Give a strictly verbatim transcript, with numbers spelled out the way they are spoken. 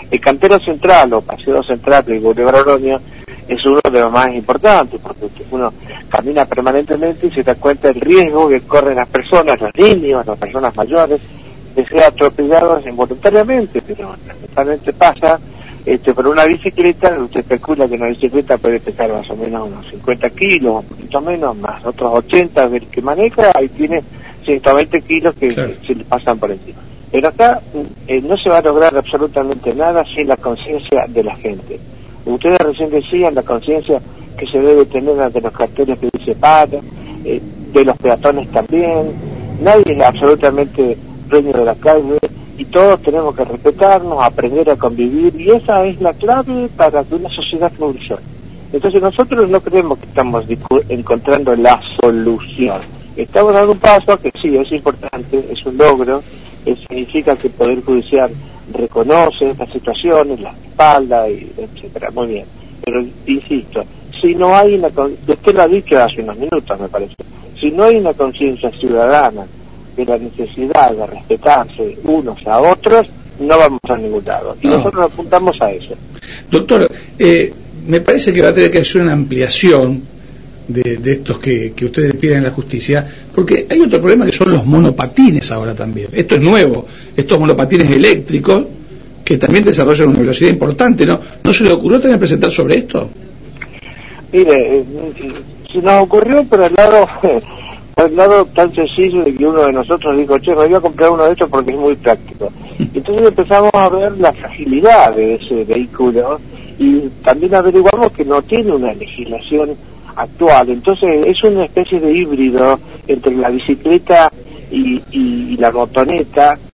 El Cantero Central o Paseo Central de Boulevard Oroño es uno de los más importantes, porque uno camina permanentemente y se da cuenta del riesgo que corren las personas, los niños, las personas mayores, de ser atropellados involuntariamente, pero lamentablemente pasa. Este, por una bicicleta, usted calcula que una bicicleta puede pesar más o menos unos cincuenta kilos, un poquito menos, más otros ochenta del que maneja, ahí tiene ciento veinte kilos que claro. se le pasan por encima. Pero acá eh, no se va a lograr absolutamente nada sin la conciencia de la gente. Ustedes recién decían la conciencia que se debe tener ante los carteles que dice para, eh, de los peatones también. Nadie es absolutamente dueño de la calle y todos tenemos que respetarnos, aprender a convivir, y esa es la clave para que una sociedad funcione. Entonces nosotros no creemos que estamos encontrando la solución. Estamos dando un paso que sí, es importante, es un logro, eh, significa que el Poder Judicial reconoce estas situaciones, la espalda, y etcétera, muy bien. Pero, insisto, si no hay una, usted lo ha dicho hace unos minutos, me parece, si no hay una conciencia ciudadana de la necesidad de respetarse unos a otros, no vamos a ningún lado. Y no. nosotros apuntamos a eso. Doctor, eh, me parece que va a tener que hacer una ampliación de, de estos que, que ustedes piden en la justicia, porque hay otro problema que son los monopatines ahora también. Esto es nuevo, estos monopatines eléctricos que también desarrollan una velocidad importante, ¿no? ¿No se le ocurrió también presentar sobre esto? Mire, eh, se nos ocurrió por el lado... Por el lado tan sencillo de que uno de nosotros dijo, che, me voy a comprar uno de estos porque es muy práctico. Entonces empezamos a ver la fragilidad de ese vehículo y también averiguamos que no tiene una legislación actual. Entonces es una especie de híbrido entre la bicicleta y, y, y la motoneta,